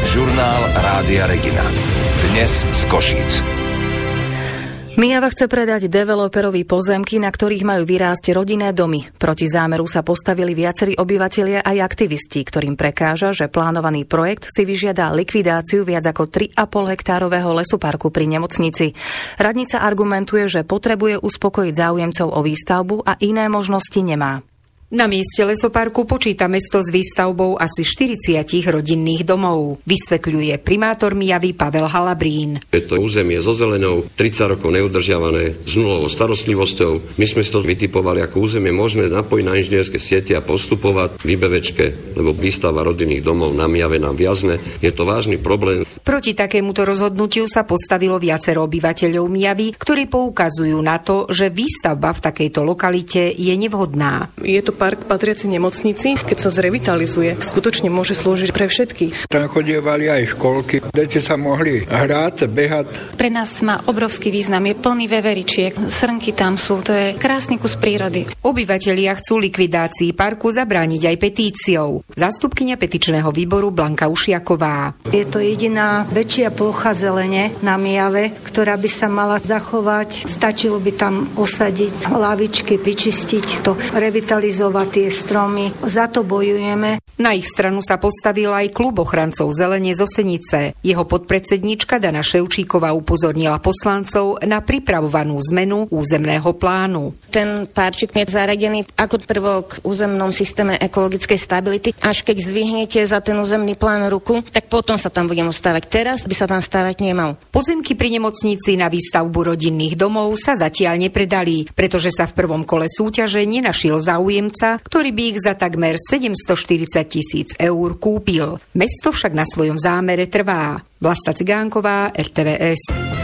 Žurnál Rádia Regina. Dnes z Košíc. Myjava chce predať developerovi pozemky, na ktorých majú vyrásť rodinné domy. Proti zámeru sa postavili viacerí obyvatelia aj aktivisti, ktorým prekáža, že plánovaný projekt si vyžiada likvidáciu viac ako 3,5 hektárového lesoparku pri nemocnici. Radnica argumentuje, že potrebuje uspokojiť záujemcov o výstavbu a iné možnosti nemá. Na mieste lesoparku počíta mesto s výstavbou asi 40 rodinných domov, vysvetľuje primátor Myjavy Pavel Halabrín. Je to územie so zelenou, 30 rokov neudržiavané, s nulovou starostlivosťou. My sme si to vytipovali ako územie, môžeme napojiť na inžinierské siete a postupovať v IBVčke, lebo výstava rodinných domov na Myjave nám viazne. Je to vážny problém. Proti takémuto rozhodnutiu sa postavilo viacero obyvateľov Myjavy, ktorí poukazujú na to, že výstavba v takejto lokalite je nevhodná. Je to park patriaci nemocnici, keď sa zrevitalizuje, skutočne môže slúžiť pre všetkých. Tam chodievali aj školky, deti sa mohli hrať, behať. Pre nás má obrovský význam, je plný veveričiek, srnky tam sú, to je krásny kus prírody. Obyvatelia chcú likvidácii parku zabrániť aj petíciou. Zástupkyňa petičného výboru Blanka Ušiaková. Je to jediná väčšia plocha zelene na Myjave, ktorá by sa mala zachovať. Stačilo by tam osadiť lavičky, vyčistiť to, revitalizovať tie stromy. Za to bojujeme. Na ich stranu sa postavil aj klub ochrancov zelene z Osenice. Jeho podpredsedníčka Dana Ševčíková upozornila poslancov na pripravovanú zmenu územného plánu. Ten párčik je zaradený ako prvok v územnom systéme ekologickej stability. Až keď zdvihnete za ten územný plán ruku, tak potom sa tam budeme stavať. Teraz by sa tam stavať nemal. Pozemky pri nemocnici na výstavbu rodinných domov sa zatiaľ nepredali, pretože sa v prvom kole súťaže nenašiel záujemca, ktorý by ich za takmer 740 000 eur kúpil. Mesto však na svojom zámere trvá. Vlasta Cigánková, RTVS.